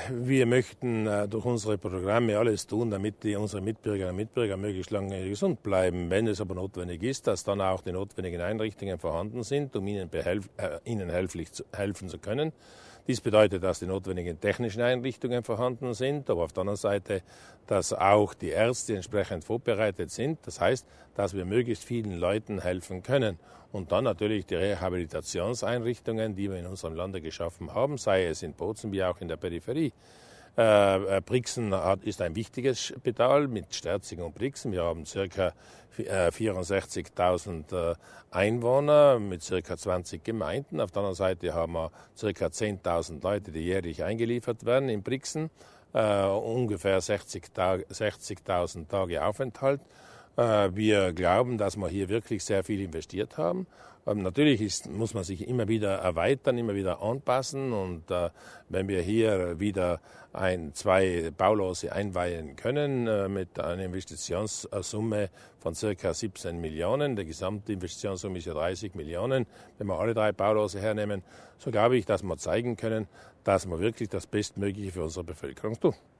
wir möchten durch unsere Programme alles tun, damit unsere Mitbürgerinnen und Mitbürger möglichst lange gesund bleiben. Wenn es aber notwendig ist, dass dann auch die notwendigen Einrichtungen vorhanden sind, um ihnen helfen zu können. Dies bedeutet, dass die notwendigen technischen Einrichtungen vorhanden sind, aber auf der anderen Seite, dass auch die Ärzte entsprechend vorbereitet sind. Das heißt, dass wir möglichst vielen Leuten helfen können. Und dann natürlich die Rehabilitationseinrichtungen, die wir in unserem Lande geschaffen haben, sei es in Bozen wie auch in der Peripherie. Brixen ist ein wichtiges Spital mit Sterzing und Brixen. Wir haben ca. 64.000 Einwohner mit ca. 20 Gemeinden. Auf der anderen Seite haben wir ca. 10.000 Leute, die jährlich eingeliefert werden in Brixen. Ungefähr 60.000 Tage Aufenthalt. Wir glauben, dass wir hier wirklich sehr viel investiert haben. Natürlich muss man sich immer wieder erweitern, immer wieder anpassen. Und wenn wir hier wieder zwei Baulose einweihen können mit einer Investitionssumme von ca. 17 Millionen, die gesamte Investitionssumme ist ja 30 Millionen, wenn wir alle 3 Baulose hernehmen, so glaube ich, dass wir zeigen können, dass wir wirklich das Bestmögliche für unsere Bevölkerung tun.